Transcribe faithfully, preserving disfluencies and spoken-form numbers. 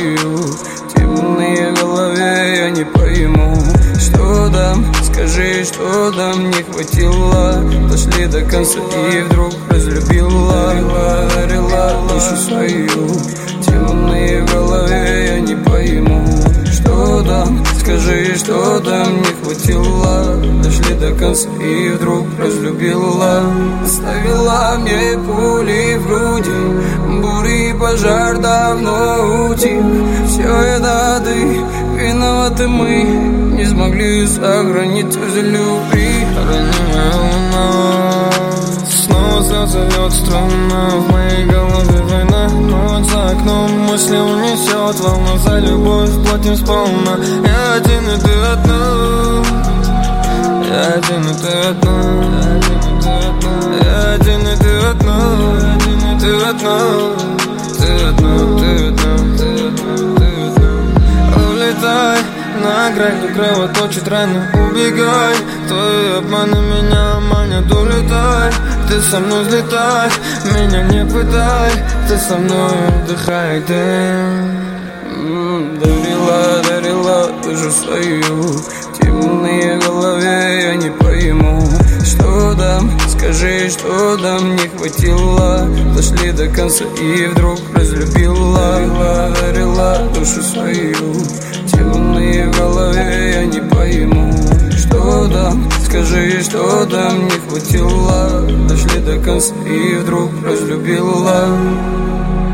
свою темные голове, я не пойму, что дам, скажи, что дам, не хватило. Дошли до конца и вдруг разлюбила, дарила душу свою темные голове, я не пойму, что дам, скажи, что дам, не хватило. Дошли до конца и вдруг разлюбила. Оставила мне пули в груди, бури пожар давно утих. Все это ты, виноваты мы, не смогли сохранить за любви. Ранимая луна, снова слезы льет струна. В моей голове война, ночь за окном, мысли унесет волна. За любовь платим сполна. Я один и ты одна, я один и ты одна, я один и ты одна, ты одна, ты одна, ты одна, ты одна, ты одна. Улетай, на грани кровоточит раны, убегай. Твои обманы меня манят, улетай. Ты со мной взлетай, меня не пытай. Ты со мной вдыхай дым. Дарила, дарила душу свою темные голове, я не пойму, что дам, скажи, что дам, не хватило. Дошли до конца и вдруг разлюбила, дарила душу свою темные голове, я не пойму, что дам, скажи, что дам, не хватило. Дошли до конца и вдруг разлюбила.